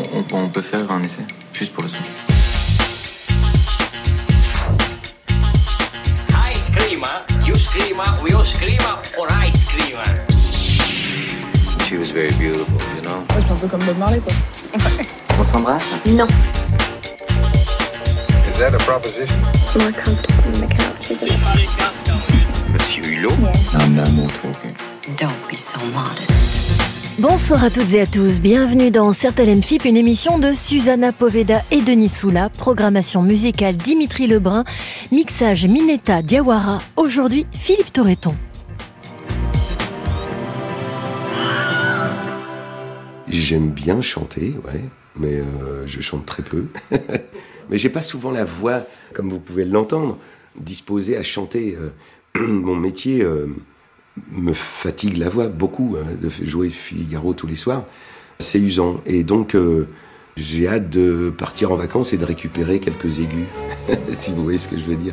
on peut faire un essai, juste pour le son. Ice cream, you scream, we all scream for ice cream. She was very beautiful, you know. Ouais, c'est un peu comme Bob Marley, quoi. On s'embrasse? Non. Is that a proposition? It's more comfortable on the couch, isn't it? Monsieur Hulot? Yes. I'm not more talking. Don't be so modest. Bonsoir à toutes et à tous, bienvenue dans Certaines FIP, une émission de Susanna Poveda et Denis Soula, programmation musicale Dimitri Lebrun, mixage Minetta Diawara, aujourd'hui Philippe Torreton. J'aime bien chanter, ouais, mais je chante très peu. Mais j'ai pas souvent la voix, comme vous pouvez l'entendre, disposée à chanter. Mon métier me fatigue la voix beaucoup, de jouer Figaro tous les soirs. C'est usant. Et donc, j'ai hâte de partir en vacances et de récupérer quelques aigus, si vous voyez ce que je veux dire.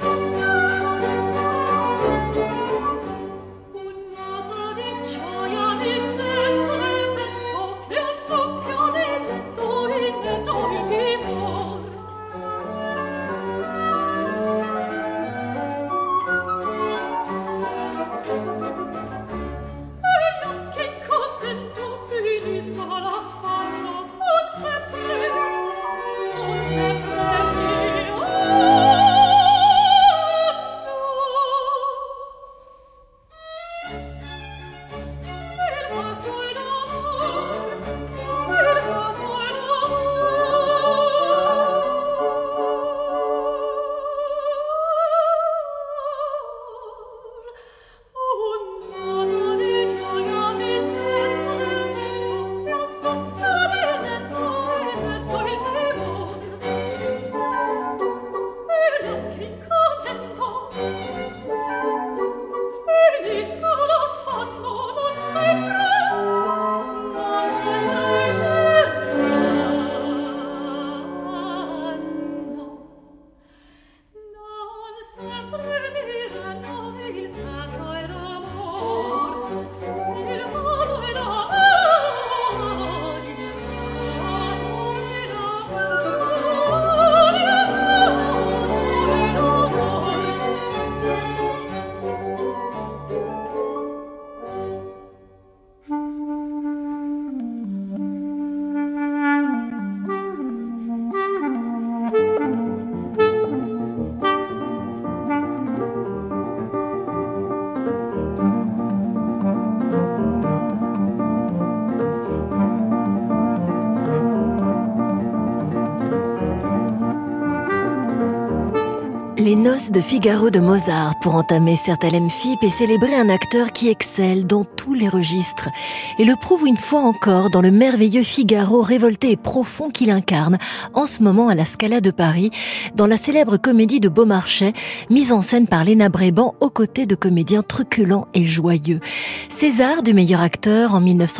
Les noces de Figaro de Mozart pour entamer Certaines FIP et célébrer un acteur qui excelle dans tous les registres et le prouve une fois encore dans le merveilleux Figaro révolté et profond qu'il incarne en ce moment à la Scala de Paris dans la célèbre comédie de Beaumarchais mise en scène par Léna Bréban aux côtés de comédiens truculents et joyeux. César du meilleur acteur en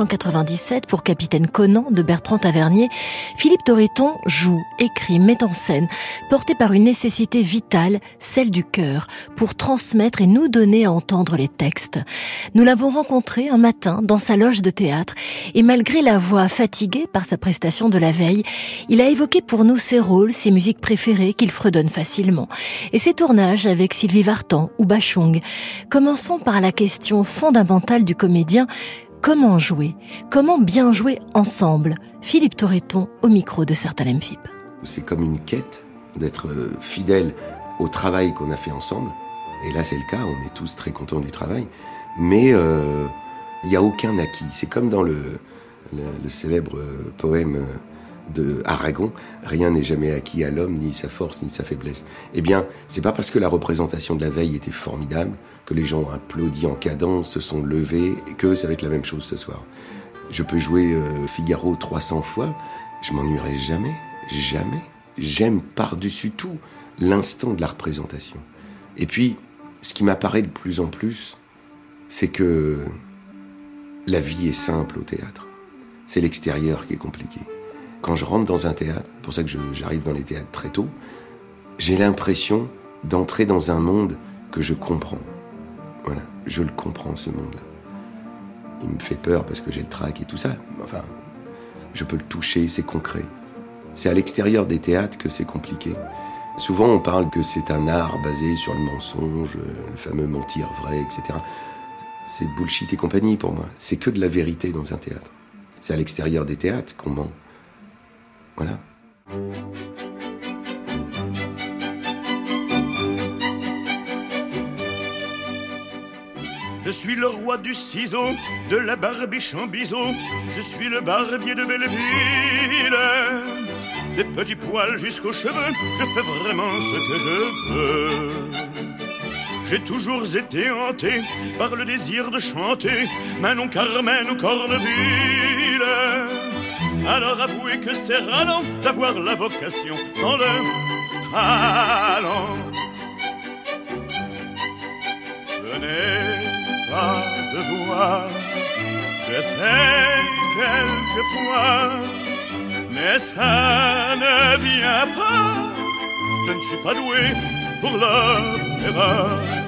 1997 pour Capitaine Conan de Bertrand Tavernier, Philippe Torreton joue, écrit, met en scène, porté par une nécessité vitale, celle du cœur, pour transmettre et nous donner à entendre les textes. Nous l'avons rencontré un matin dans sa loge de théâtre et malgré la voix fatiguée par sa prestation de la veille, il a évoqué pour nous ses rôles, ses musiques préférées qu'il fredonne facilement et ses tournages avec Sylvie Vartan ou Bachung. Commençons par la question fondamentale du comédien. Comment jouer? Comment bien jouer ensemble? Philippe Torreton au micro de Certaines FIP. C'est comme une quête d'être fidèle au travail qu'on a fait ensemble. Et là, c'est le cas, on est tous très contents du travail. Mais il n'y a aucun acquis. C'est comme dans le célèbre poème de Aragon, rien n'est jamais acquis à l'homme, ni sa force, ni sa faiblesse. Eh bien, c'est pas parce que la représentation de la veille était formidable, que les gens ont applaudi en cadence, se sont levés, et que ça va être la même chose ce soir. Je peux jouer Figaro 300 fois, je m'ennuierai jamais, jamais. J'aime par-dessus tout l'instant de la représentation. Et puis, ce qui m'apparaît de plus en plus, c'est que la vie est simple au théâtre. C'est l'extérieur qui est compliqué. Quand je rentre dans un théâtre, c'est pour ça que j'arrive dans les théâtres très tôt, j'ai l'impression d'entrer dans un monde que je comprends. Voilà, je le comprends, ce monde-là. Il me fait peur parce que j'ai le trac et tout ça. Enfin, je peux le toucher, c'est concret. C'est à l'extérieur des théâtres que c'est compliqué. Souvent, on parle que c'est un art basé sur le mensonge, le fameux mentir vrai, etc. C'est bullshit et compagnie pour moi. C'est que de la vérité dans un théâtre. C'est à l'extérieur des théâtres qu'on ment. Voilà. Je suis le roi du ciseau, de la barbiche en biseau. Je suis le barbier de Belleville. Des petits poils jusqu'aux cheveux, je fais vraiment ce que je veux. J'ai toujours été hanté par le désir de chanter Manon, Carmen ou Corneville. Alors avouez que c'est ralent d'avoir la vocation sans le talent. Je n'ai pas de voix, j'essaie quelquefois, mais ça ne vient pas. Je ne suis pas doué pour l'opéra.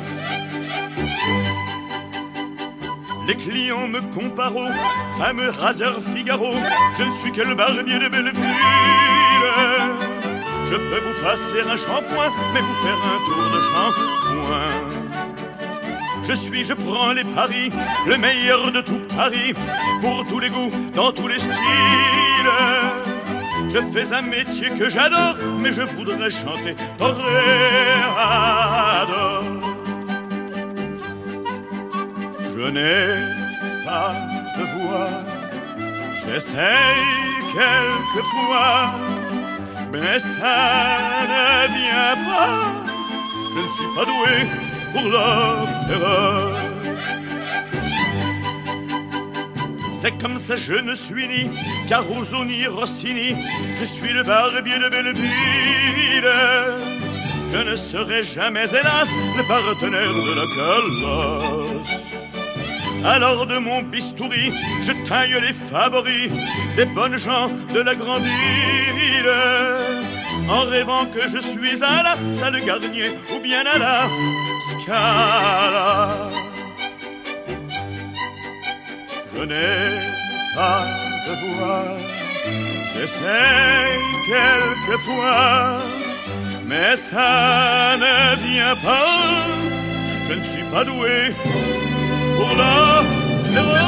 Les clients me comparent au fameux raseur Figaro. Je ne suis que le barbier de Belleville. Je peux vous passer un shampoing, mais vous faire un tour de shampoing. Je prends les paris, le meilleur de tout Paris, pour tous les goûts, dans tous les styles. Je fais un métier que j'adore, mais je voudrais chanter toréador. Je n'ai pas de voix, j'essaye quelquefois, mais ça ne vient pas. Je ne suis pas doué pour l'opéra. C'est comme ça, je ne suis ni Caruso ni Rossini. Je suis le barbier de Belleville. Je ne serai jamais, hélas, le partenaire de la colosse. Alors de mon bistouri, je taille les favoris des bonnes gens de la grande ville, en rêvant que je suis à la salle Garnier ou bien à la Scala. Je n'ai pas de voix, j'essaie quelquefois, mais ça ne vient pas. Je ne suis pas doué pour l'opéra.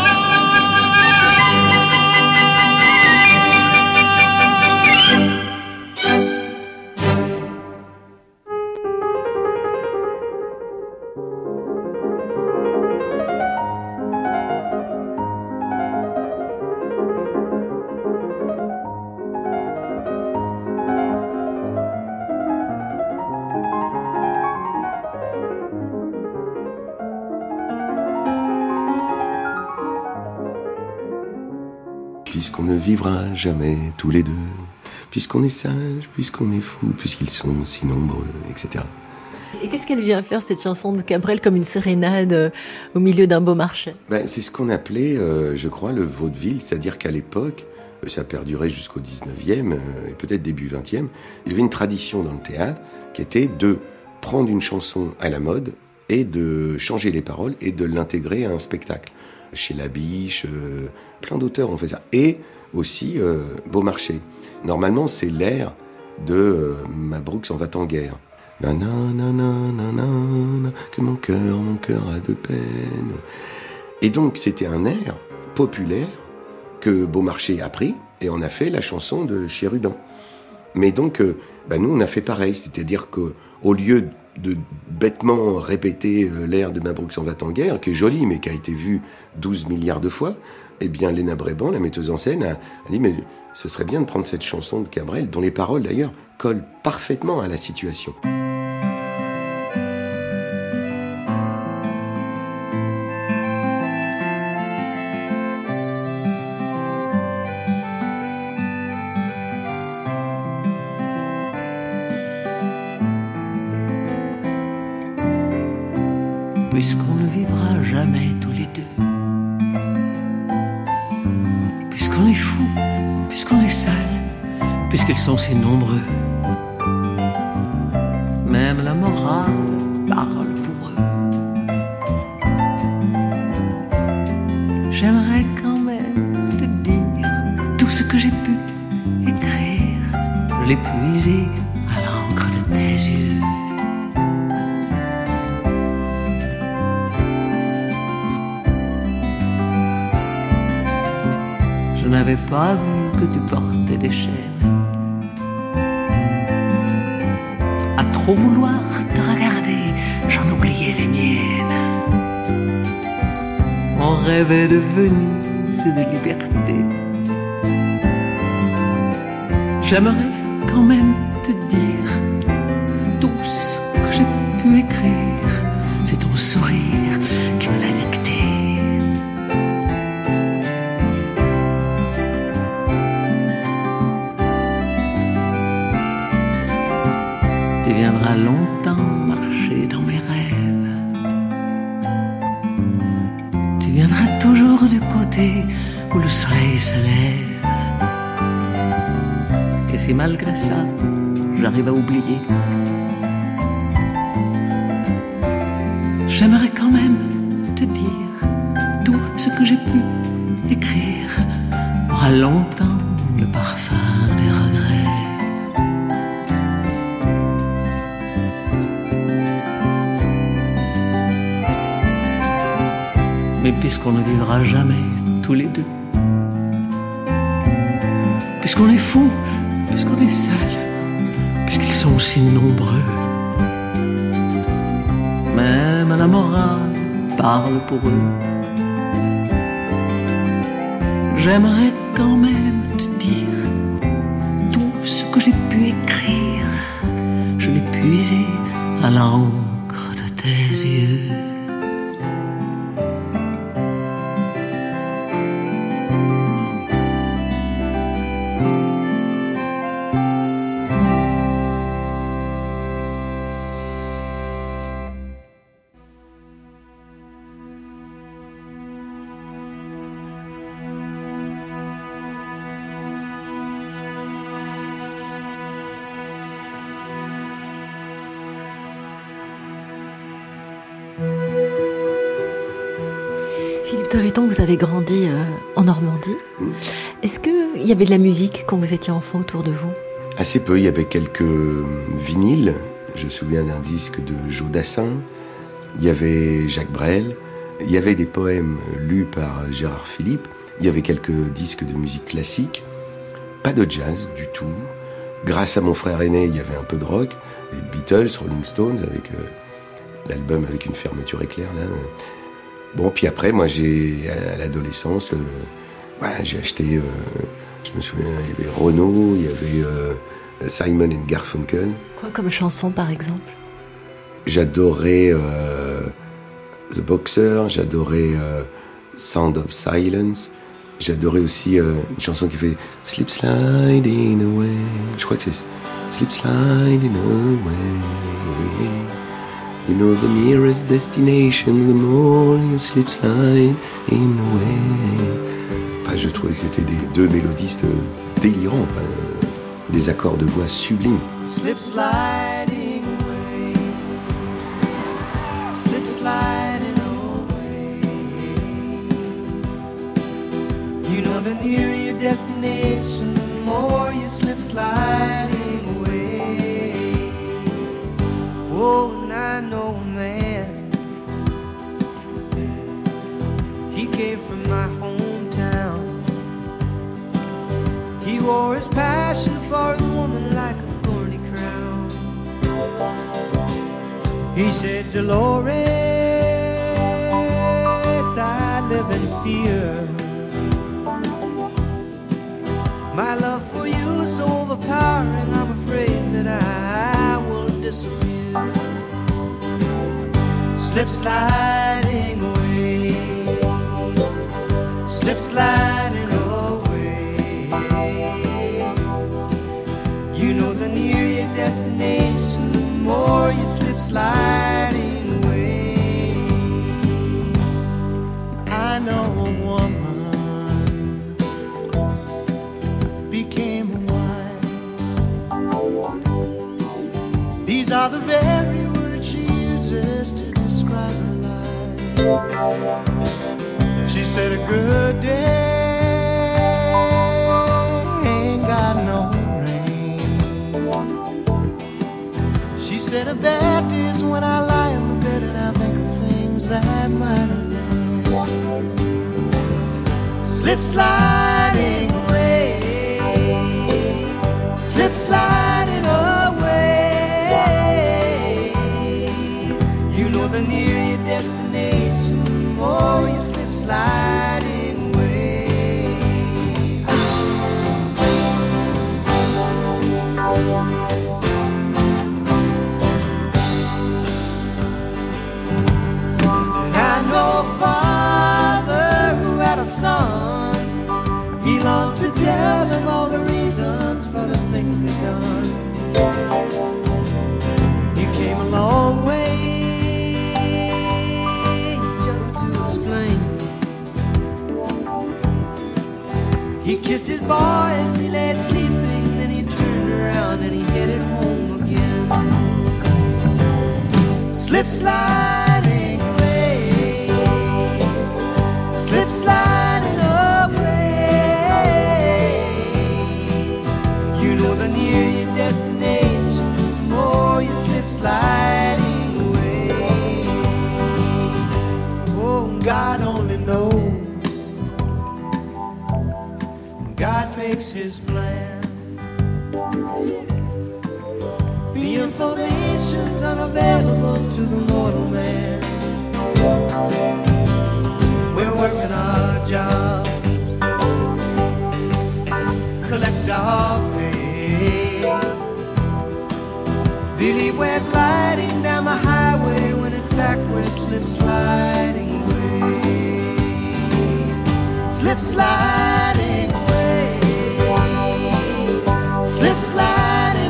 Puisqu'on ne vivra jamais tous les deux, puisqu'on est sage, puisqu'on est fou, puisqu'ils sont si nombreux, etc. Et qu'est-ce qu'elle vient faire, cette chanson de Cabrel, comme une sérénade au milieu d'un beau marché? C'est ce qu'on appelait, je crois, le vaudeville, c'est-à-dire qu'à l'époque, ça perdurait jusqu'au 19e et peut-être début 20e, il y avait une tradition dans le théâtre qui était de prendre une chanson à la mode et de changer les paroles et de l'intégrer à un spectacle. Chez Labiche, plein d'auteurs ont fait ça. Et aussi Beaumarchais. Normalement, c'est l'air de Mabrouk s'en va en guerre. Nanana, que mon cœur a de peine. Et donc, c'était un air populaire que Beaumarchais a pris et on a fait la chanson de Chérubin. Mais donc, nous, on a fait pareil. C'est-à-dire qu'au lieu de bêtement répéter l'air de Mabrouk s'en va en guerre, qui est joli, mais qui a été vu 12 milliards de fois, eh bien, Léna Bréban, la metteuse en scène, a dit « Mais ce serait bien de prendre cette chanson de Cabrel, dont les paroles, d'ailleurs, collent parfaitement à la situation. » Puisqu'on ne vivra jamais tous les deux, puisqu'on est fou, puisqu'on est sale, puisqu'ils sont si nombreux, même la morale parle pour eux. J'aimerais quand même te dire tout ce que j'ai pu écrire, je l'ai puisé à l'encre de tes yeux. Je n'avais pas vu que tu portais des chaînes. À trop vouloir te regarder, j'en oubliais les miennes. On rêvait de Venise et de liberté. J'aimerais quand même te dire tout ce que j'ai pu écrire. C'est ton sourire qui me l'a dicté. Tu viendras longtemps marcher dans mes rêves. Tu viendras toujours du côté où le soleil se lève. Et si malgré ça, j'arrive à oublier, j'aimerais quand même te dire tout ce que j'ai pu écrire aura longtemps le parfum des regrets. Mais puisqu'on ne vivra jamais tous les deux, puisqu'on est fous, puisqu'on est seuls, puisqu'ils sont si nombreux, même la morale parle pour eux. J'aimerais quand même te dire tout ce que j'ai pu écrire, je l'ai puisé à l'encre de tes yeux. Philippe Torreton, vous avez grandi en Normandie. Est-ce qu'il y avait de la musique quand vous étiez enfant autour de vous ? Assez peu, il y avait quelques vinyles. Je me souviens d'un disque de Joe Dassin. Il y avait Jacques Brel. Il y avait des poèmes lus par Gérard Philippe. Il y avait quelques disques de musique classique. Pas de jazz du tout. Grâce à mon frère aîné, il y avait un peu de rock. Les Beatles, Rolling Stones, avec l'album avec une fermeture éclair, là. Bon, puis après, moi, à l'adolescence, j'ai acheté, je me souviens, il y avait Renaud, il y avait Simon & Garfunkel. Quoi comme chanson, par exemple ? J'adorais The Boxer, j'adorais Sound of Silence, j'adorais aussi une chanson qui fait Slip Sliding Away. Je crois que c'est Slip Sliding Away. You know the nearest destination, the more you slip sliding away. Enfin, je trouvais que c'était deux mélodistes délirants, des accords de voix sublimes. Slip sliding away, slip sliding away. You know the nearer your destination, the more you slip sliding away. Oh, I know a man, he came from my hometown. He wore his passion for his woman like a thorny crown. He said, Dolores, I live in fear. My love for you is so overpowering, I'm afraid that I will disappear. Slip sliding away, slip sliding away. You know the nearer your destination, the more you slip sliding away. I know a woman became a wife. These are the very words she uses to describe her life. She said a good day She said, a bad day's when I lie in the bed and I think of things that might have been. Slip sliding away, slip sliding away. You know the nearer your destination, the more you slip sliding away. And I know a father who had a son. He longed to tell him all the reasons for the things he'd done. He came a long way just to explain. He kissed his boy as he lay sleeping, then he turned around and he headed home again. Slip sliding away, slip sliding away. You know the nearer your destination, the more you slip sliding away. Oh, God only knows. God makes his plan. The information's unavailable to the mortal man. We're working our job, collect our pay. Believe we're gliding down the highway when in fact we're slip sliding away. Slip sliding away, slip sliding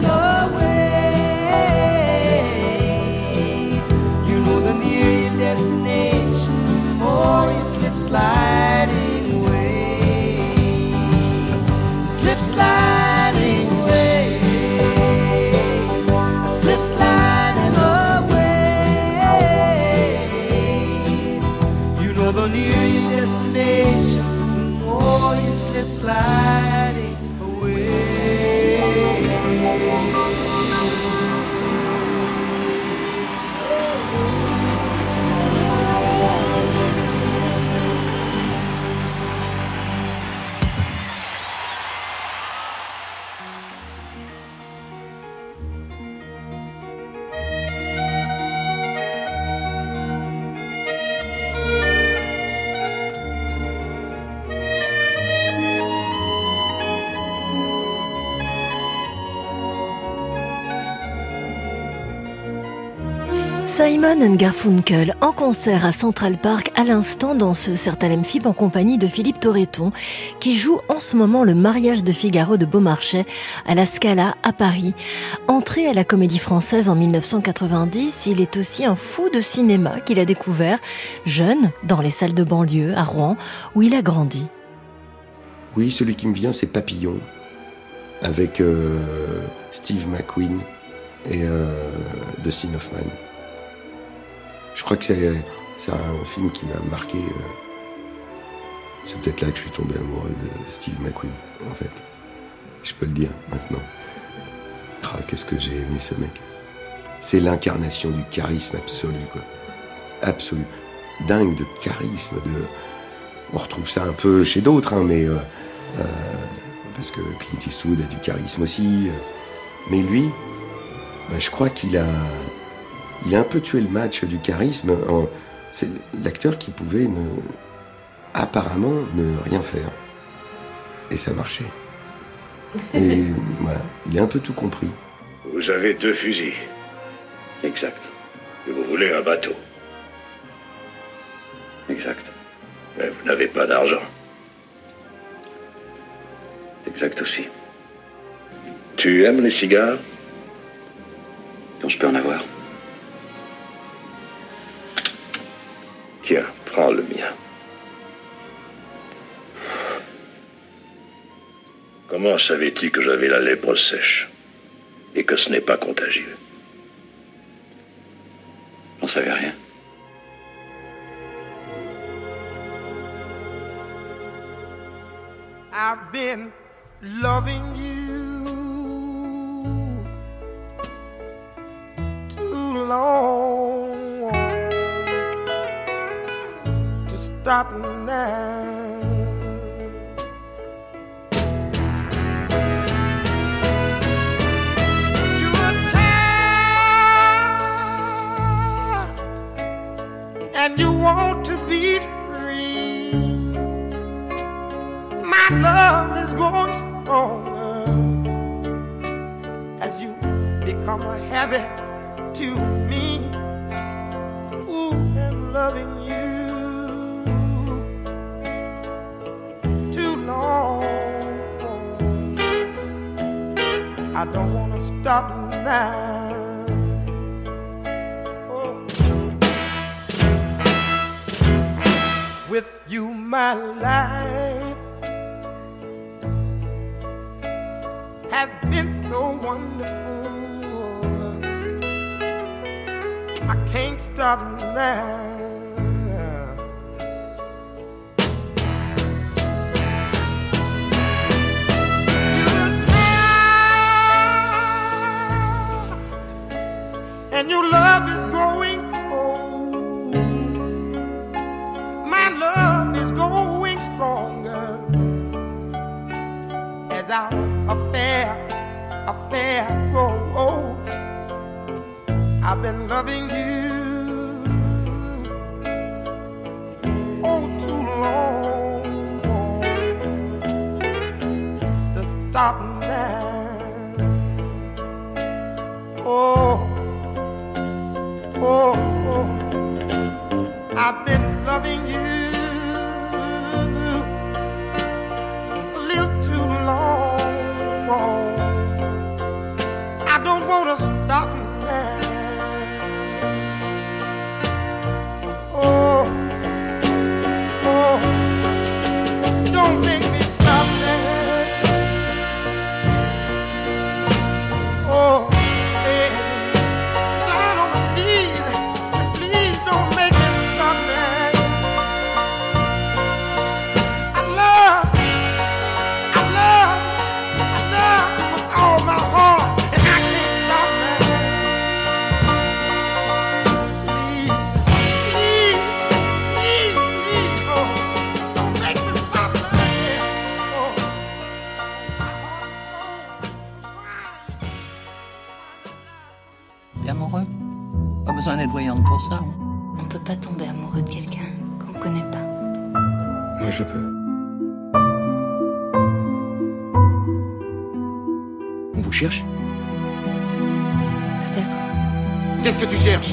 away. You know the nearer your destination, the more you slip sliding away. Slip sliding away, slip sliding away. You know the nearer your destination, the more you slip sliding away. Simon and Garfunkel en concert à Central Park à l'instant dans ce Certain Amphib en compagnie de Philippe Torreton qui joue en ce moment le mariage de Figaro de Beaumarchais à la Scala à Paris. Entré à la Comédie Française en 1990, il est aussi un fou de cinéma qu'il a découvert jeune dans les salles de banlieue à Rouen où il a grandi. Oui, celui qui me vient c'est Papillon avec Steve McQueen et Dustin Hoffman. Je crois que c'est un film qui m'a marqué. C'est peut-être là que je suis tombé amoureux de Steve McQueen, en fait. Je peux le dire maintenant. Ah, qu'est-ce que j'ai aimé ce mec. C'est l'incarnation du charisme absolu, quoi. Absolu. Dingue de charisme. On retrouve ça un peu chez d'autres, hein, mais parce que Clint Eastwood a du charisme aussi. Mais lui, je crois qu'il a un peu tué le match du charisme. C'est l'acteur qui pouvait apparemment ne rien faire. Et ça marchait. Et voilà, il a un peu tout compris. Vous avez 2 fusils. Exact. Et vous voulez un bateau. Exact. Mais vous n'avez pas d'argent. Exact aussi. Tu aimes les cigares? Donc je peux en avoir. Tiens, prends le mien. Comment savais-tu que j'avais la lèpre sèche et que ce n'est pas contagieux? J'en savais rien. I've been loving you stop now. And you want to be free. My love is growing stronger as you become a habit to me. Ooh, I'm loving you too long. I don't want to stop now. With you, my life has been so wonderful. I can't stop now. You're tired, and your love is growing cold. My love is growing stronger as our affair grows old. I've been loving you oh too long to stop now. Oh, oh, oh. I've been loving you a little too long. I don't want to stop now. Oh, oh, don't make me stop now. Oh, baby, down on my knees, please don't make me stop now. I love with all my heart, and I can't stop now. Please, oh, don't make me stop now. Oh, my heart is so crying. T'es amoureux? Pas besoin d'être voyante pour ça. On peut pas tomber amoureux de quelqu'un qu'on connaît pas. Moi, je peux. On vous cherche? Peut-être. Qu'est-ce que tu cherches?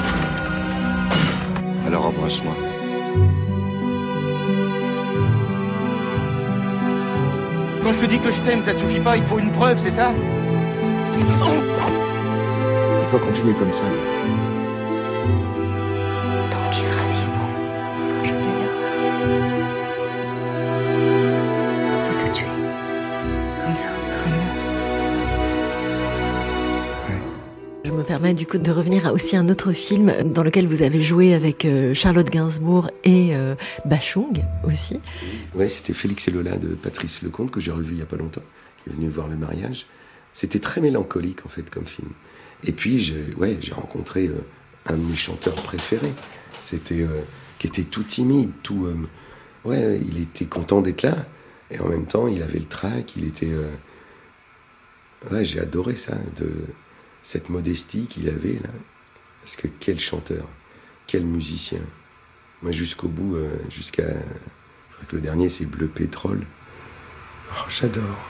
Alors embrasse-moi. Quand je te dis que je t'aime, ça te suffit pas, il te faut une preuve, c'est ça? Il faut continuer comme ça, lui. Tant qu'il sera vivant, on sera jamais heureux. De te tuer. Comme ça, par amour. Je me permets du coup de revenir à aussi un autre film dans lequel vous avez joué avec Charlotte Gainsbourg et Bachung aussi. Ouais, c'était Félix et Lola de Patrice Lecomte que j'ai revu il y a pas longtemps, qui est venu voir le mariage. C'était très mélancolique en fait comme film. Et puis j'ai rencontré un de mes chanteurs préférés. C'était qui était tout timide, tout il était content d'être là et en même temps il avait le trac. Il était j'ai adoré ça, de cette modestie qu'il avait là. Parce que quel chanteur, quel musicien. Moi jusqu'au bout, je crois que le dernier c'est Bleu Pétrole. Oh, j'adore.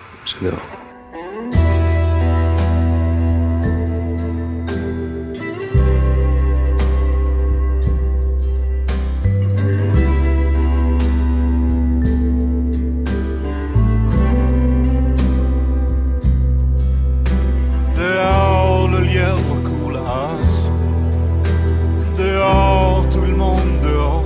Dehors, le lièvre court la hasse. Dehors, tout le monde dehors.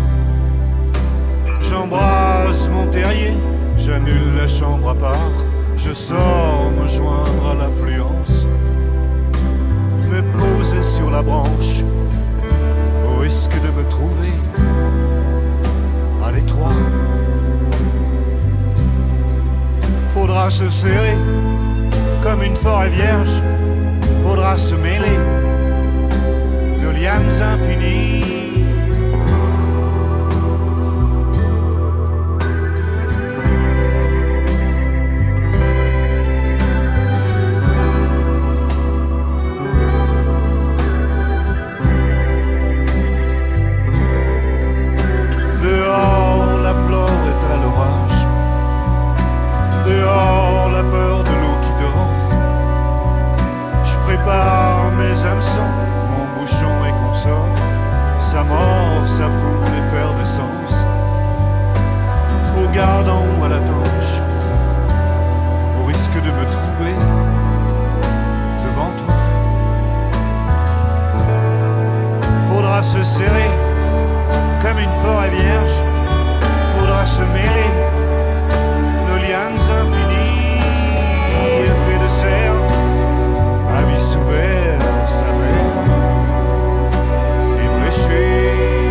J'embrasse mon terrier, j'annule la chambre à part. Je sors me joindre à l'affluence, me poser sur la branche, au risque de me trouver à l'étroit. Faudra se serrer comme une forêt vierge, faudra se mêler de lianes infinies. se serrer comme une forêt vierge, faudra se mêler nos lianes infinies, fait de serre, à vis ouvert, s'avère ébréché.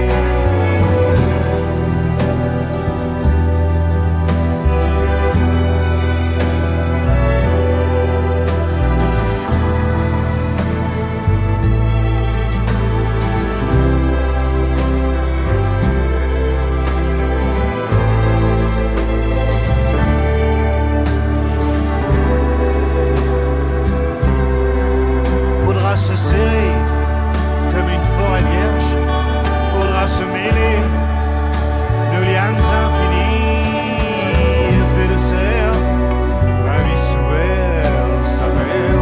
Se serrer comme une forêt vierge, faudra se mêler de lianes infinies, fait de serre, la vis ouvert, sa mère,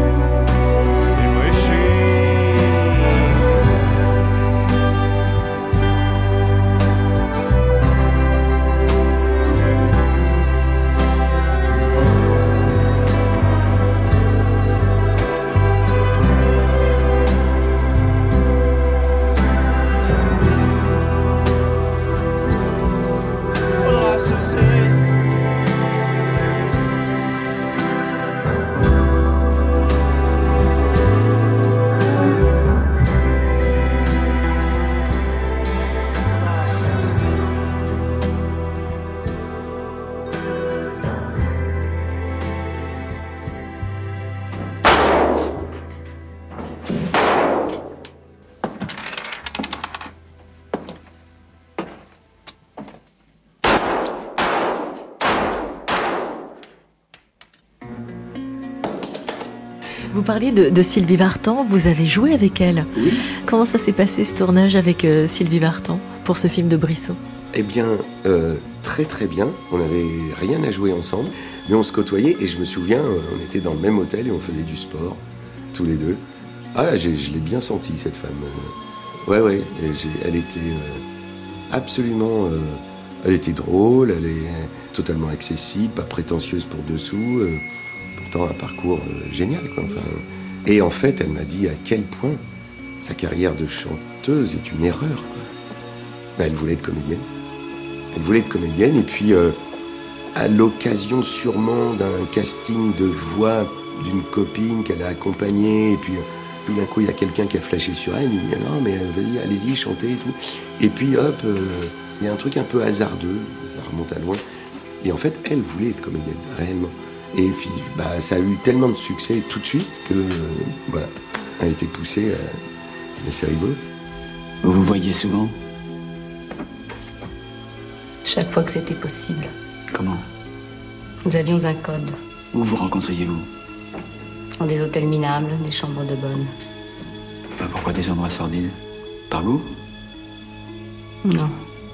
Vous parliez de Sylvie Vartan, vous avez joué avec elle. Oui. Comment ça s'est passé ce tournage avec Sylvie Vartan pour ce film de Brissot ? Eh bien, très très bien. On n'avait rien à jouer ensemble, mais on se côtoyait et je me souviens, on était dans le même hôtel et on faisait du sport, tous les deux. Ah, je l'ai bien senti cette femme. Ouais, elle était absolument... elle était drôle, elle est totalement accessible, pas prétentieuse pour dessous. Pourtant un parcours génial, quoi. Enfin, et en fait, elle m'a dit à quel point sa carrière de chanteuse est une erreur, quoi. Ben, elle voulait être comédienne. Elle voulait être comédienne et puis à l'occasion sûrement d'un casting de voix d'une copine qu'elle a accompagnée et puis tout d'un coup il y a quelqu'un qui a flashé sur elle, il dit non mais vas-y, allez-y, chantez et tout. Et puis hop, il y a un truc un peu hasardeux, ça remonte à loin. Et en fait, elle voulait être comédienne, réellement. Et puis, ça a eu tellement de succès tout de suite que, voilà, elle a été poussée, mais c'est rigolo. Vous vous voyez souvent ? Chaque fois que c'était possible. Comment ? Nous avions un code. Où vous rencontriez-vous ? Dans des hôtels minables, des chambres de bonne. Pourquoi des endroits sordides ? Par goût ? Non.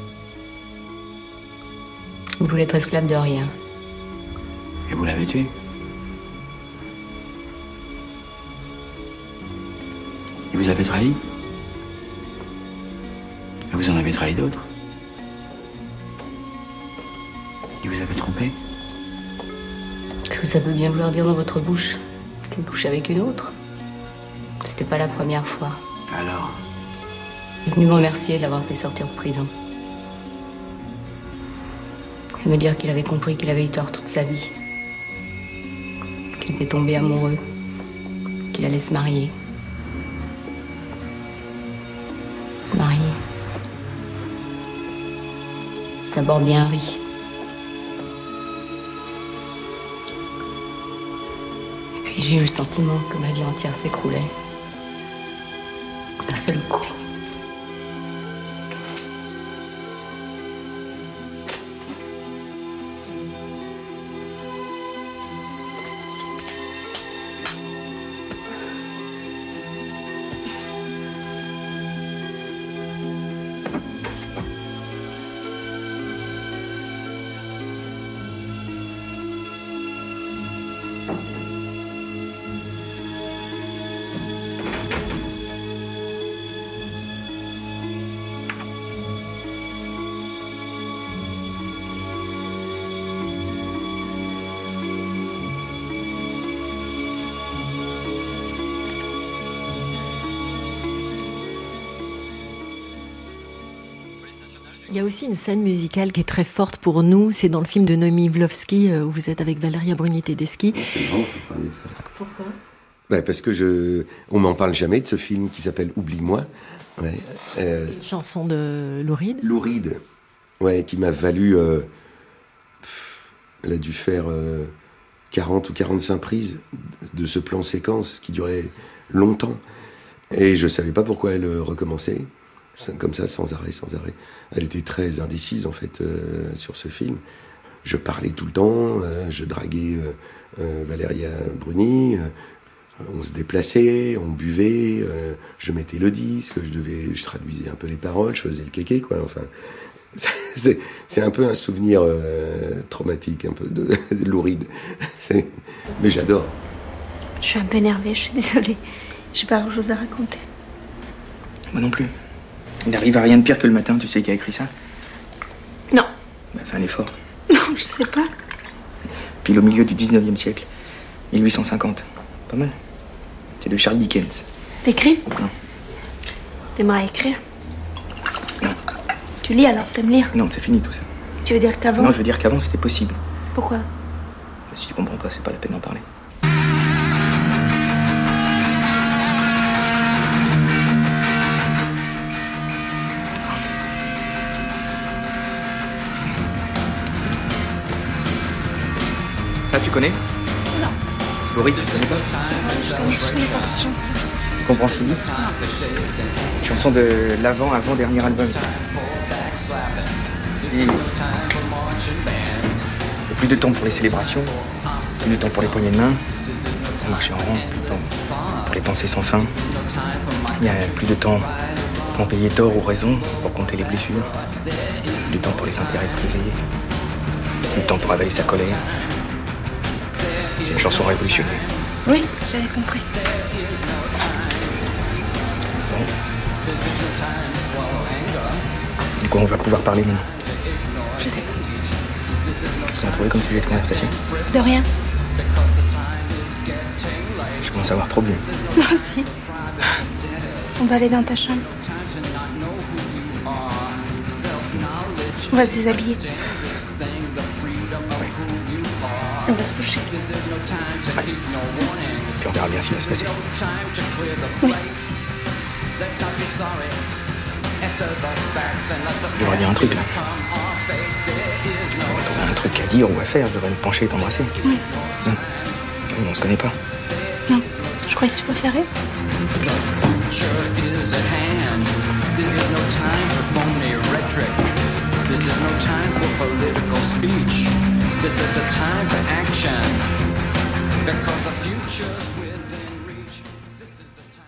Il voulait être esclave de rien. Et vous l'avez tué ? Et vous avez trahi ? Et vous en avez trahi d'autres ? Et vous avez trompé ? Est-ce que ça peut bien vouloir dire dans votre bouche qu'il couche avec une autre ? C'était pas la première fois. Alors ? Il est venu me remercier de l'avoir fait sortir de prison. Et me dire qu'il avait compris qu'il avait eu tort toute sa vie. Qu'il était tombé amoureux. Qu'il allait se marier. Se marier. J'ai d'abord bien ri. Et puis j'ai eu le sentiment que ma vie entière s'écroulait. D'un seul coup. Il y a aussi une scène musicale qui est très forte pour nous, c'est dans le film de Noémie Wlowski où vous êtes avec Valéria Bruni-Tedeschi. C'est grand pour parler de ça. Pourquoi ? Parce que on m'en parle jamais de ce film qui s'appelle Oublie-moi. Ouais. Une chanson de Lou Reed. Lou Reed, ouais, qui m'a valu... elle a dû faire 40 ou 45 prises de ce plan séquence qui durait longtemps. Et je savais pas pourquoi elle recommençait, comme ça, sans arrêt. Elle était très indécise, en fait, sur ce film. Je parlais tout le temps, je draguais Valéria Bruni, on se déplaçait, on buvait, je mettais le disque, je traduisais un peu les paroles, je faisais le kéké, quoi. Enfin, c'est un peu un souvenir traumatique, un peu de Lou Reed. Mais j'adore. Je suis un peu énervée, je suis désolée. J'ai pas grand-chose à raconter. Moi non plus. Il n'arrive à rien de pire que le matin, tu sais qui a écrit ça? Non. Bah, fais un effort. Non, je sais pas. Pile au milieu du 19e siècle. 1850. Pas mal. C'est de Charles Dickens. T'écris? Non. T'aimerais écrire? Non. Tu lis alors? T'aimes lire? Non, c'est fini tout ça. Tu veux dire qu'avant? Non, je veux dire qu'avant c'était possible. Pourquoi? Si tu comprends pas, c'est pas la peine d'en parler. Ça, tu connais? Non. C'est Boris, tu connais pas? Je connais pas cette chanson. Tu comprends Cindy? Chanson de l'avant-dernier album. Il n'y a plus de temps pour les célébrations, plus de temps pour les poignées de main, pour marcher en rond, plus de temps pour les pensées sans fin. Il n'y a plus de temps pour payer tort ou raison, pour compter les blessures, plus de temps pour les intérêts privés, plus de temps pour avaler sa colère. C'est une chanson révolutionnaire. Oui, j'avais compris. Bon. Du coup, on va pouvoir parler maintenant. Je sais pas. Qu'est-ce qu'on a trouvé comme sujet de conversation? De rien. Je commence à avoir trop bien. Moi aussi. On va aller dans ta chambre. On va se déshabiller. On va se coucher. Allez. Puis on verra bien ce qui va se passer. Oui. Je devrais dire un truc là. On va trouver un truc à dire ou à faire, je devrais me pencher et t'embrasser. Oui. Oui, on se connaît pas. Non, je croyais que tu préférais. This is no time for political speech. This is a time for action. Because the future's within reach. This is the time.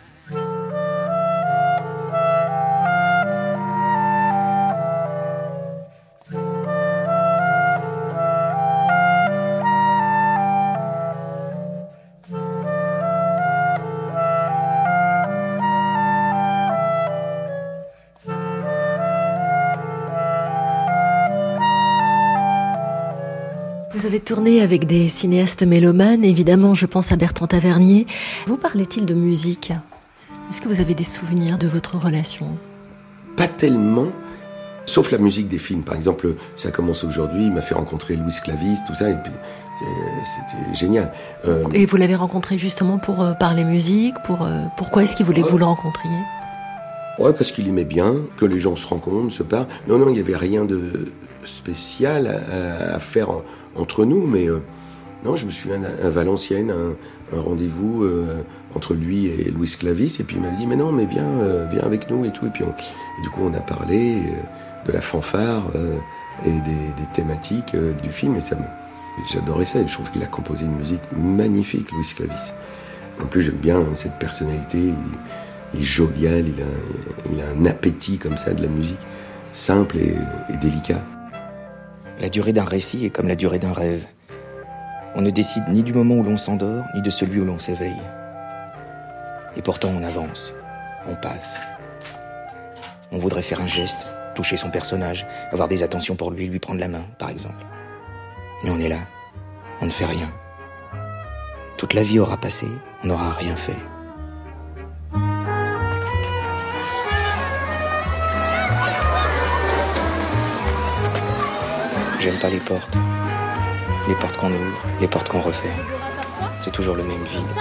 Vous avez tourné avec des cinéastes mélomanes, évidemment, je pense à Bertrand Tavernier. Vous parlait-il de musique? Est-ce que vous avez des souvenirs de votre relation? Pas tellement, sauf la musique des films. Par exemple, Ça commence aujourd'hui, il m'a fait rencontrer Louis Clavis, tout ça, et puis c'était génial. Et vous l'avez rencontré justement pour parler musique, pourquoi est-ce qu'il voulait que vous le rencontriez? Ouais, parce qu'il aimait bien que les gens se rencontrent, se parlent. Non, il n'y avait rien de spécial à faire entre nous, mais non, je me souviens à Valenciennes, un rendez-vous entre lui et Louis Clavis, et puis il m'a dit, mais non, mais viens avec nous et tout, et puis et du coup on a parlé de la fanfare et des thématiques du film, et j'adorais ça, et je trouve qu'il a composé une musique magnifique, Louis Clavis. En plus, j'aime bien cette personnalité, il est jovial, il a un appétit comme ça de la musique, simple et délicat. La durée d'un récit est comme la durée d'un rêve. On ne décide ni du moment où l'on s'endort, ni de celui où l'on s'éveille. Et pourtant on avance, on passe. On voudrait faire un geste, toucher son personnage, avoir des attentions pour lui prendre la main, par exemple. Mais on est là, on ne fait rien. Toute la vie aura passé, on n'aura rien fait. J'aime pas les portes. Les portes qu'on ouvre, les portes qu'on referme. C'est toujours le même vide.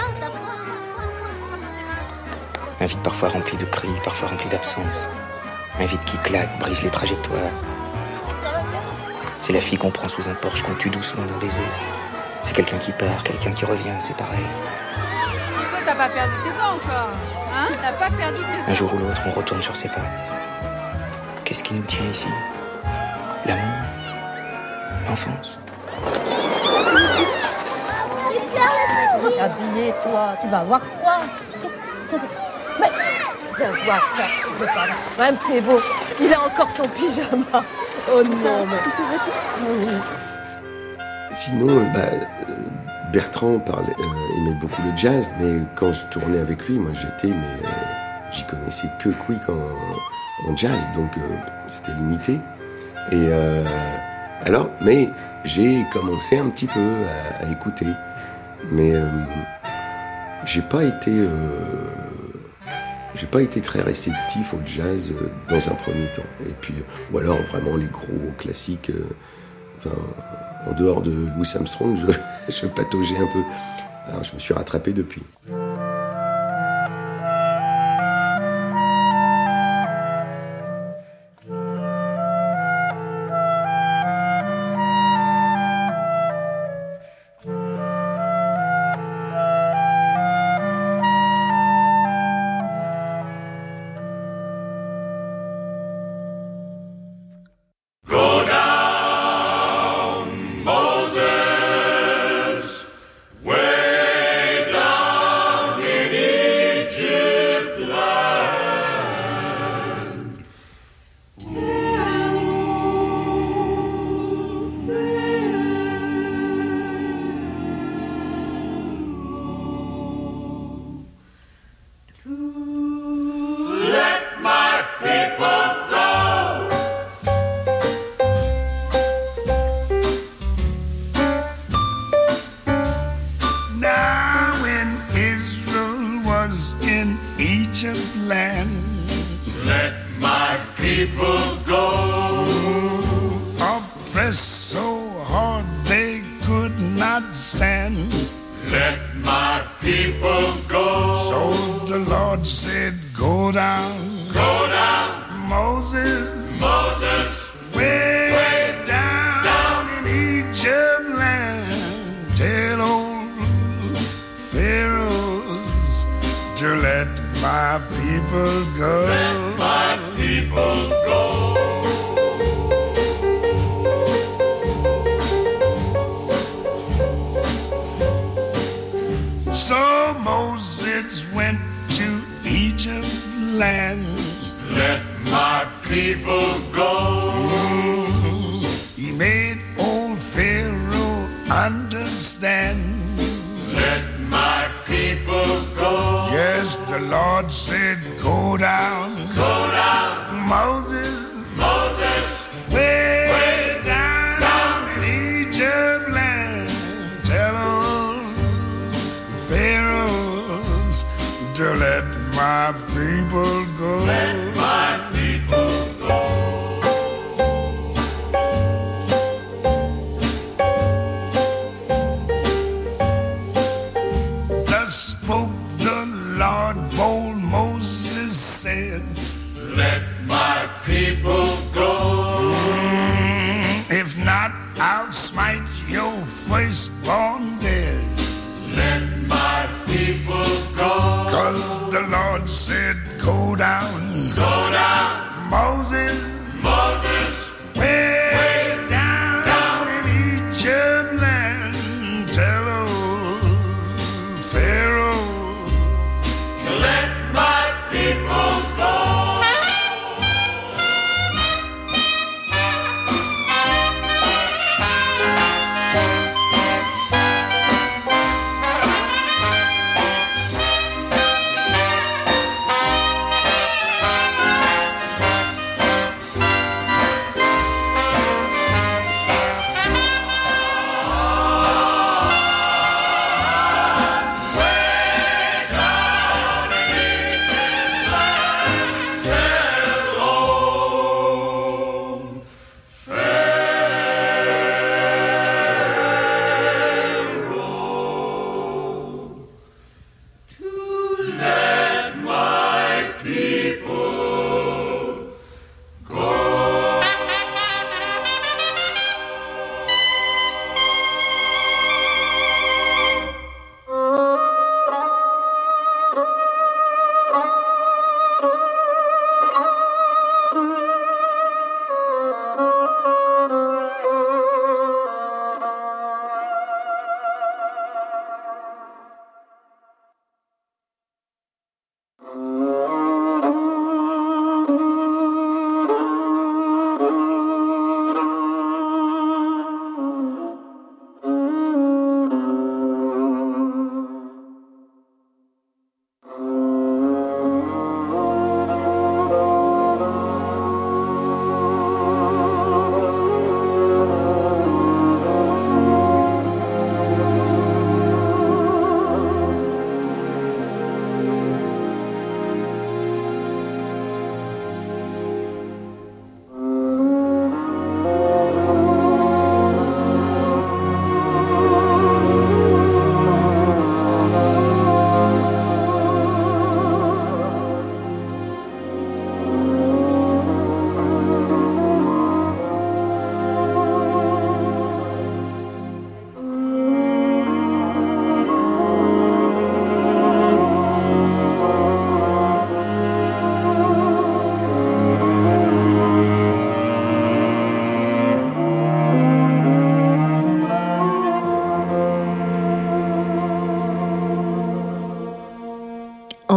Un vide parfois rempli de cris, parfois rempli d'absence. Un vide qui claque, brise les trajectoires. C'est la fille qu'on prend sous un porche, qu'on tue doucement d'un baiser. C'est quelqu'un qui part, quelqu'un qui revient, c'est pareil. Toi, t'as pas perdu tes pas encore, hein? T'as pas perdu tes pas. Un jour ou l'autre, on retourne sur ses pas. Qu'est-ce qui nous tient ici? L'amour? L'enfance? Comment t'habiller, toi? Tu vas avoir froid. Qu'est-ce que... Mais... Viens voir ça, c'est pas là. Même Thévo, il a encore son pyjama. Oh non, mais... Oui. Sinon, Bertrand aimait beaucoup le jazz, mais quand je tournais avec lui, moi j'y connaissais que Quick en jazz, donc c'était limité. Et mais j'ai commencé un petit peu à écouter, mais j'ai pas été très réceptif au jazz dans un premier temps. Et puis, ou alors vraiment les gros classiques. En dehors de Louis Armstrong, je pataugeais un peu. Alors je me suis rattrapé depuis.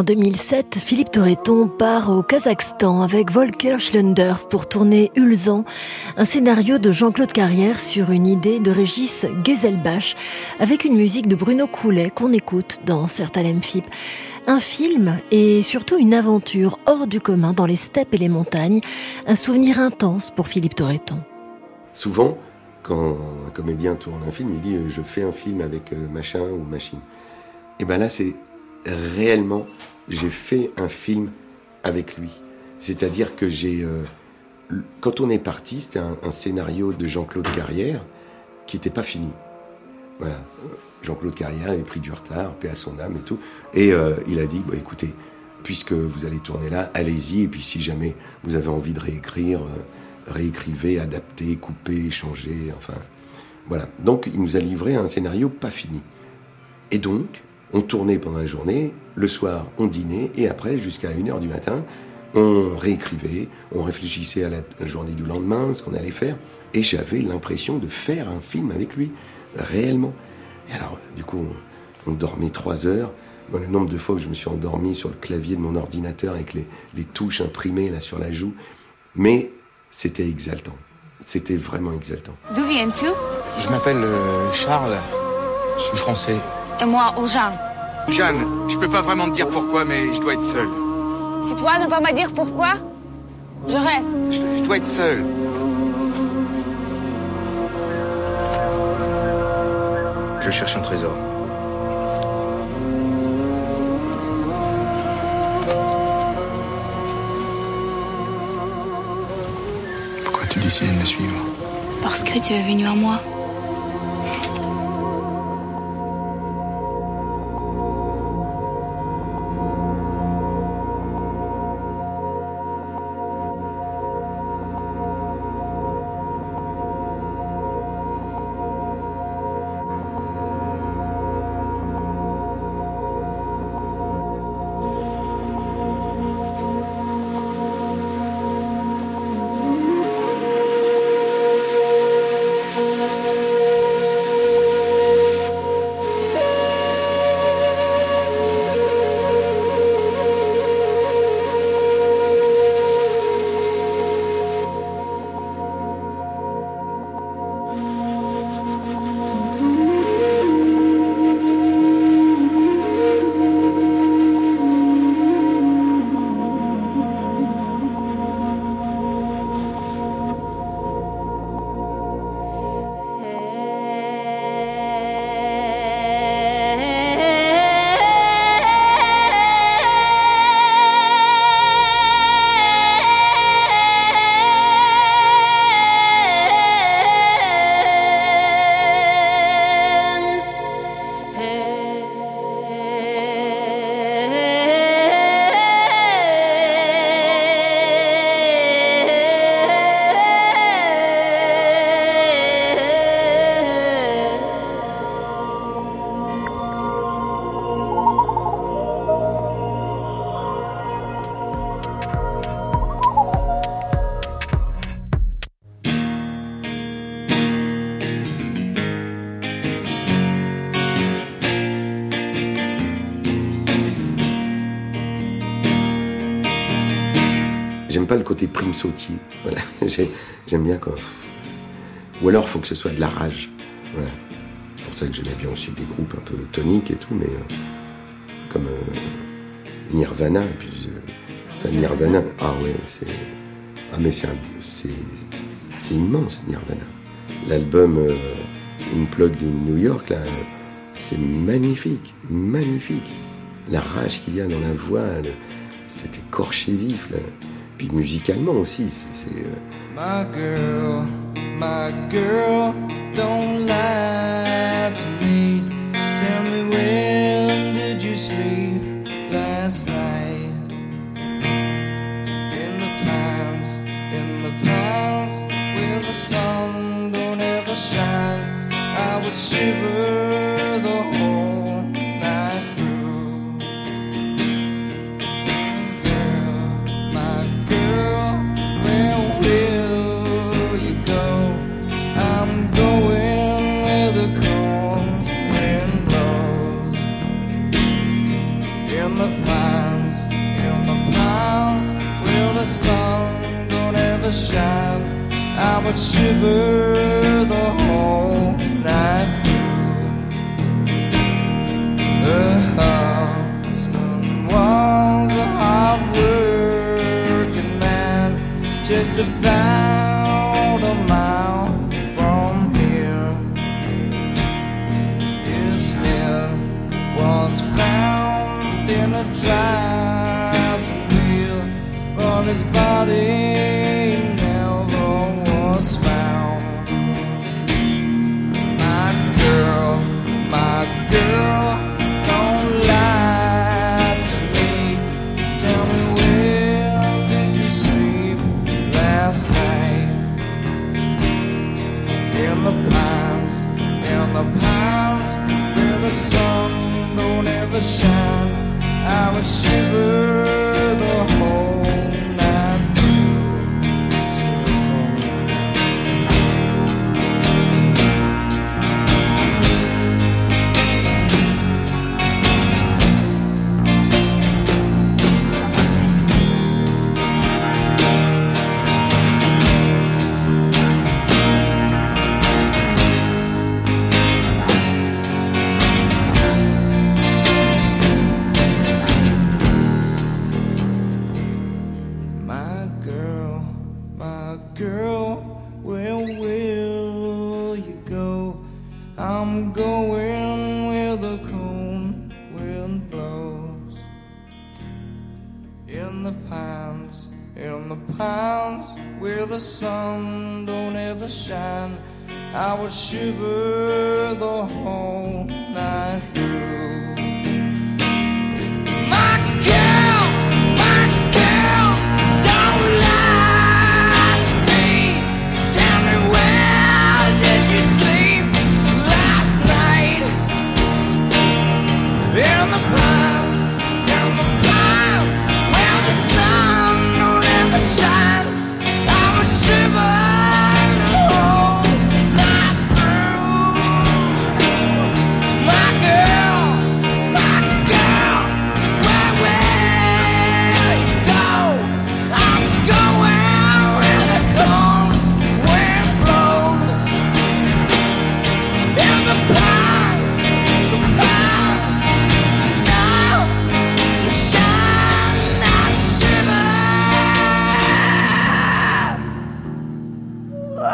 En 2007, Philippe Torreton part au Kazakhstan avec Volker Schlöndorff pour tourner Ulsan, un scénario de Jean-Claude Carrière sur une idée de Régis Gezelbach, avec une musique de Bruno Coulet qu'on écoute dans Sertalem FIP. Un film et surtout une aventure hors du commun dans les steppes et les montagnes, un souvenir intense pour Philippe Torreton. Souvent, quand un comédien tourne un film, il dit « je fais un film avec machin ou machine ». Et bien là, c'est réellement, j'ai fait un film avec lui. C'est-à-dire que quand on est parti, c'était un scénario de Jean-Claude Carrière qui n'était pas fini. Voilà. Jean-Claude Carrière avait pris du retard, paix à son âme et tout. Et il a dit, écoutez, puisque vous allez tourner là, allez-y. Et puis si jamais vous avez envie de réécrire, réécrivez, adaptez, coupez, changez, enfin... Voilà. Donc il nous a livré un scénario pas fini. Et donc, on tournait pendant la journée, le soir, on dînait, et après, jusqu'à 1h du matin, on réécrivait, on réfléchissait à la journée du lendemain, ce qu'on allait faire, et j'avais l'impression de faire un film avec lui, réellement. Et alors, du coup, on dormait 3 heures. Moi, le nombre de fois que je me suis endormi sur le clavier de mon ordinateur avec les touches imprimées là sur la joue, mais c'était exaltant. C'était vraiment exaltant. D'où viens-tu? Je m'appelle Charles, je suis français. Et moi, Jeanne. Jeanne, je peux pas vraiment te dire pourquoi, mais je dois être seul. C'est toi ne pas me dire pourquoi? Je reste. Je dois être seul. Je cherche un trésor. Pourquoi tu décides de me suivre? Parce que tu es venu à moi. J'aime pas le côté prime sautier. Voilà. J'aime bien quand... Ou alors, il faut que ce soit de la rage. Voilà. C'est pour ça que j'aimais bien aussi des groupes un peu toniques et tout, mais comme Nirvana. Puis, Nirvana, ah ouais, c'est... Ah mais c'est immense, Nirvana. L'album Unplugged in New York, là, c'est magnifique, magnifique. La rage qu'il y a dans la voix, cet écorché vif, là. Puis musicalement aussi, c'est My girl, don't lie to me. Tell me when did you sleep last night? In the pines, where the sun don't ever shine, I would shiver the whole night through. My girl, where will you go? I'm going where the cold wind blows. In the pines. the sun don't ever shine, I would shiver the whole night through. Her husband was a hard-working man, just about a mile from here. His head was found in a driving wheel, but his body never was found. My girl, don't lie to me. Tell me, where did you sleep last night? In the pines, where the sun don't ever shine, I would shiver the whole night through. Shiver for me. My girl, where will you go? I'm going where the cold wind blows. In the pines, where the sun don't ever shine, I would shiver the whole night through. My girl, don't lie to me. Tell me, where did you sleep last night? In the pines, where the sun don't ever shine, I would shiver the whole night through. My girl, where will you go? I'm going where the cold wind blows. In the pines, sun, the shine, I shiver. Oh,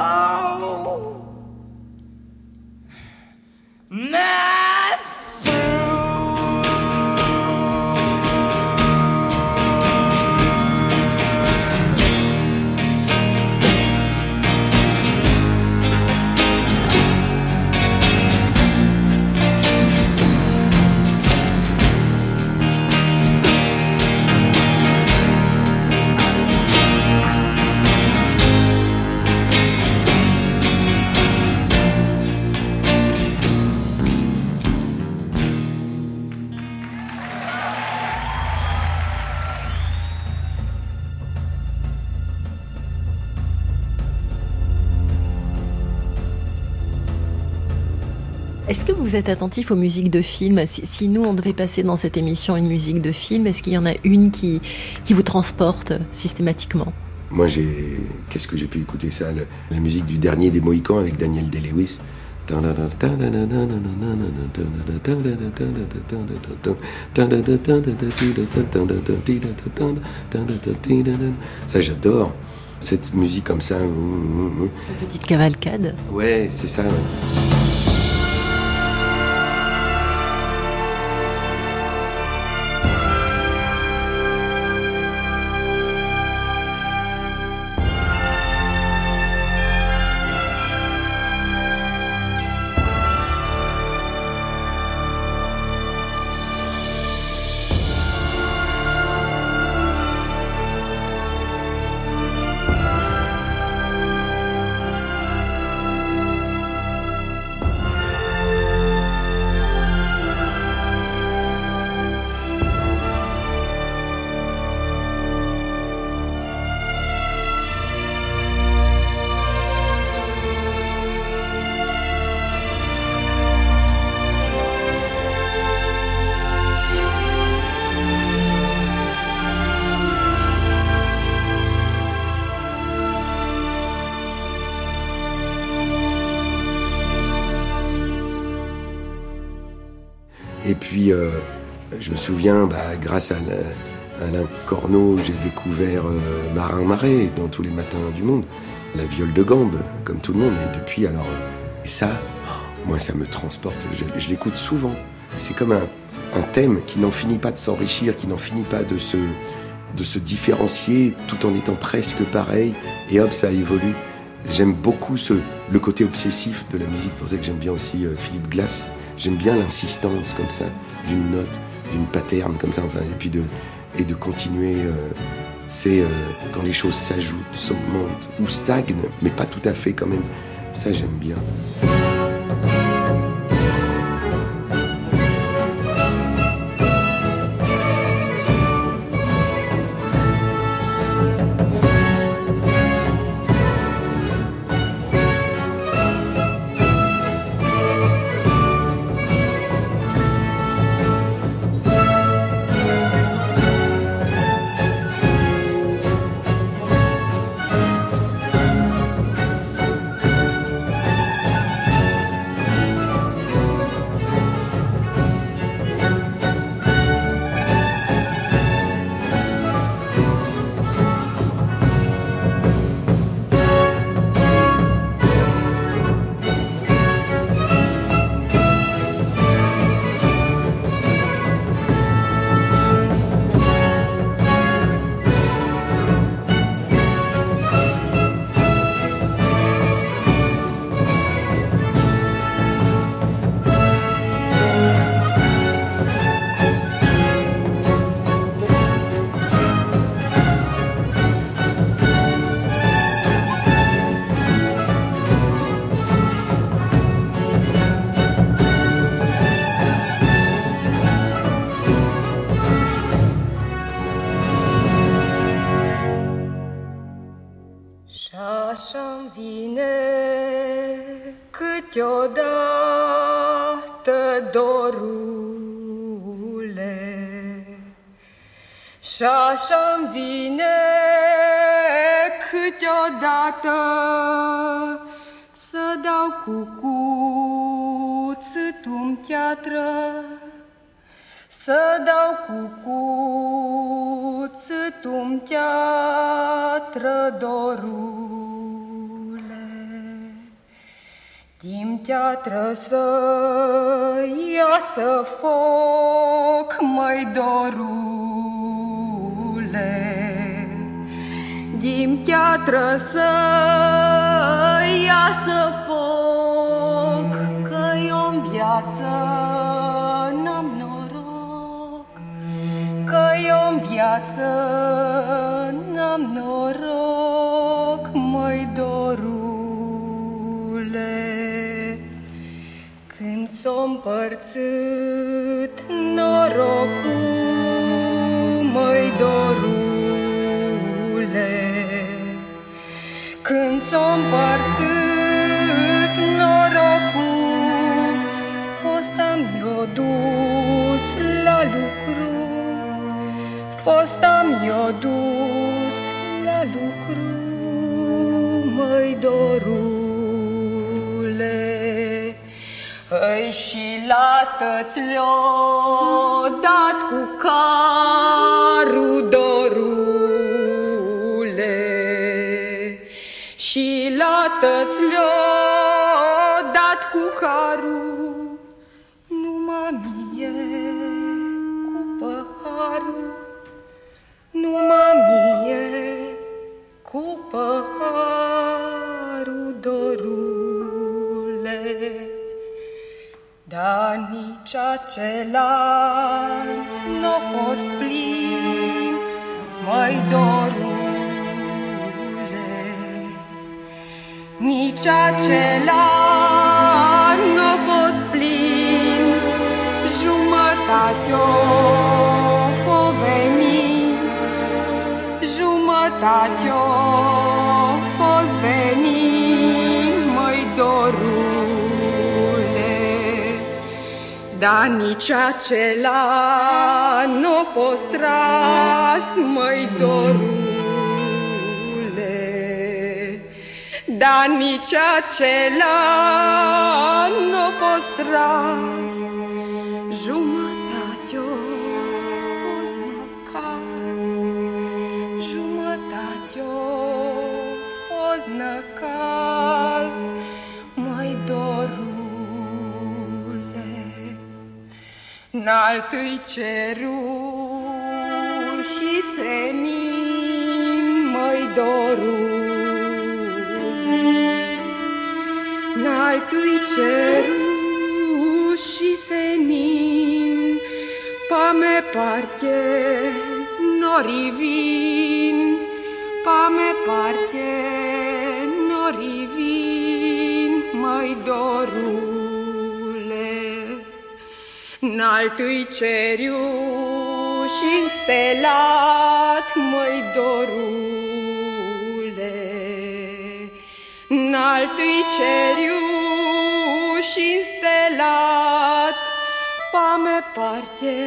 night Est-ce que vous êtes attentif aux musiques de films ? Si nous, on devait passer dans cette émission une musique de film, est-ce qu'il y en a une qui vous transporte systématiquement ? Moi, qu'est-ce que j'ai pu écouter ça, la musique du dernier des Mohicans avec Daniel Day-Lewis. Ça, j'adore. Cette musique comme ça. Une petite cavalcade. Ouais, c'est ça, ouais. Et puis, je me souviens, grâce à Alain Corneau, j'ai découvert Marin Marais dans Tous les matins du monde. La viole de gambe, comme tout le monde. Et depuis, alors, ça, moi, ça me transporte. Je l'écoute souvent. C'est comme un thème qui n'en finit pas de s'enrichir, qui n'en finit pas de se différencier tout en étant presque pareil. Et hop, ça évolue. J'aime beaucoup le côté obsessif de la musique. C'est pour ça que j'aime bien aussi Philippe Glass. J'aime bien l'insistance comme ça, d'une note, d'une pattern comme ça. Enfin, et puis de continuer. C'est quand les choses s'ajoutent, s'augmentent ou stagnent, mais pas tout à fait quand même. Ça, j'aime bien. Așa-mi vine câteodată dorule, și-așa-mi vine câteodată să dau cu cuțitul-n teatră, să dau cu cuțitul-n teatră, dorule. Din teatră să iasă foc, măi, dorule. Din teatră să iasă foc, că eu-n viață n-am noroc, că eu-n viață n-am noroc, măi, dorule. Când s-o împărțit norocul, măi, dorule, când s-o împărțit norocul, fosta-mi-o dus la lucru, fosta-mi-o dus la lucru, măi, dorule. Îi și lată-ți le-o dat cu carul, dorule, și lată-ți le-o dat cu carul, numai mie cu păharul, numai mie cu păharul, dorule. Dar nici acela n-a fost plin, măi, dorule. Nici acela n-a fost plin, jumătate-o fo veni, jumătate-o fost venin, măi, dorule. Dar nici acela n-a fost tras, măi, dorule. Dar nici acela n-a fost tras, jumătate năcaz, măi dorule. N-altui cerul și senin, măi dorule. N-altui cerul și senin, pa-me parte nori vin, pa-me parte nori vin, măi dorule. N-altui ceriu și stelat, măi dorule. N-altui ceriu și stelat, pa-me parte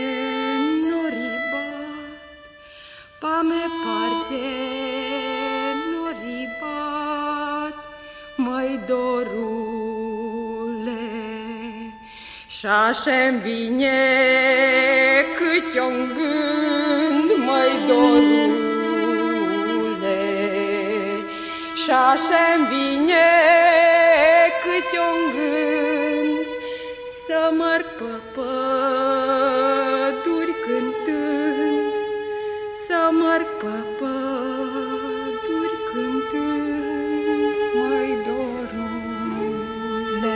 noribat, pa-me parte noribat, măi dorule. Și-așa-mi vine câte-o-n gând, măi dorule. Și-așa-mi vine câte-o-n gând, să măr pe păduri cântând, să măr pe păduri cântând, măi dorule.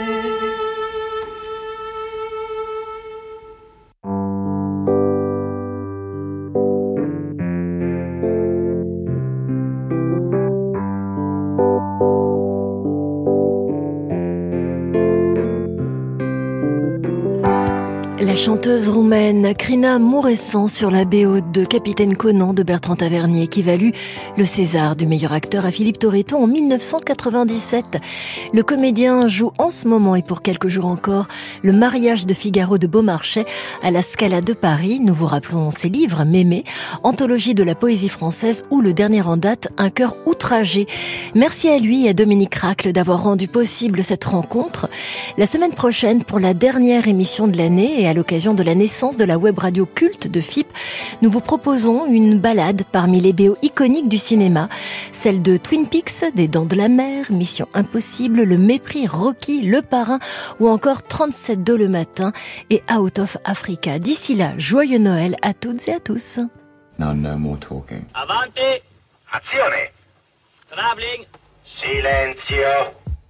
La chanteuse roumaine Crina Muresan sur la BO de Capitaine Conan de Bertrand Tavernier qui valut le César du meilleur acteur à Philippe Torreton en 1997. Le comédien joue en ce moment et pour quelques jours encore le mariage de Figaro de Beaumarchais à la Scala de Paris. Nous vous rappelons ses livres Mémé, anthologie de la poésie française ou le dernier en date, Un cœur outragé. Merci à lui et à Dominique Racle d'avoir rendu possible cette rencontre. La semaine prochaine, pour la dernière émission de l'année et à l'occasion de la naissance de la web radio culte de FIP, nous vous proposons une balade parmi les BO iconiques du cinéma, celle de Twin Peaks, des Dents de la Mer, Mission Impossible, Le Mépris, Rocky, Le Parrain ou encore 37 le matin et Out of Africa. D'ici là, joyeux Noël à toutes et à tous. Now no more talking. Avanti! Azione! Traveling! Silenzio!